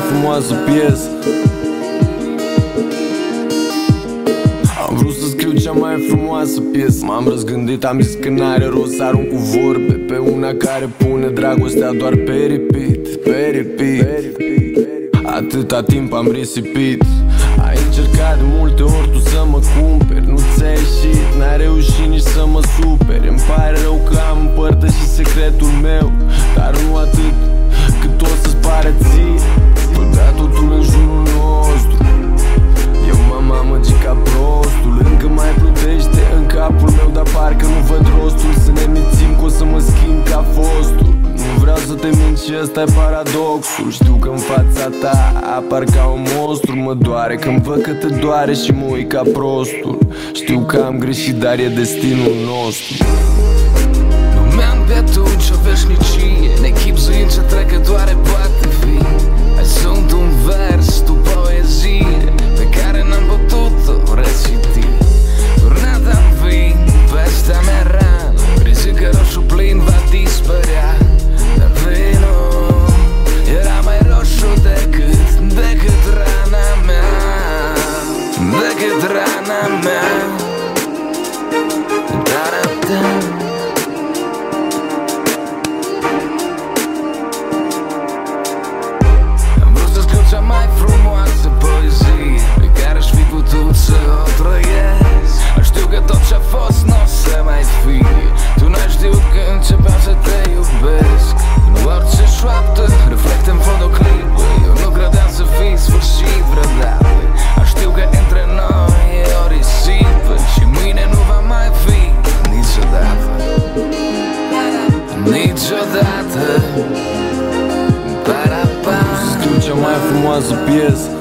frumoasă piesă. Am vrut să scriu cea mai frumoasă piesă. M-am răzgândit, am zis că n-are rost să arunc cu vorbe pe una care pune dragostea doar pe repeat, pe repeat. Atâta timp am risipit. Ai încercat de multe ori tu să mă cumperi, nu ți-a ieșit, n-ai reușit nici să mă superi. Îmi pare rău că am împărtășit secretul meu, dar nu atât cât o să-ți pare ție. Pădea totul în jurul nostru, eu m-am amăgit ca prostul. Încă mai plutește în capul meu, dar parcă nu văd rostul să ne mințim că o să mă schimb ca fostul. Nu vreau să te mint și ăsta e paradoxul. Știu că în fața ta apar ca un monstru. Mă doare când văd că te doare și mă uit ca prostul. Știu că am greșit, dar e destinul nostru. Numeam pe atunci o veșnicie, nechipzuind ce trecătoare poate fi. Ai sunt un vers, tu poezie pe care n-am putut-o reciti. Turnată în vin, peste mea rană, crezând că roșu plin va dispărea. Dar vinul era mai roșu decât rana mea, decât rana mea. Da-da-da. Am vrut să scriu cea mai frumoasă poezie pe care aș fi putut să o trăiesc. Știu că tot ce-a fost n-o să mai fie. Tu n-ai știut că începeam să te iubesc. Nu orice șoaptă reflectă în fond o clipă. Eu nu credeam să fii sfârșit vreodată. Știu că între noi e o risipă și mâine nu va mai fi niciodată. Niciodată. Scriu cea mai frumoasă piesă.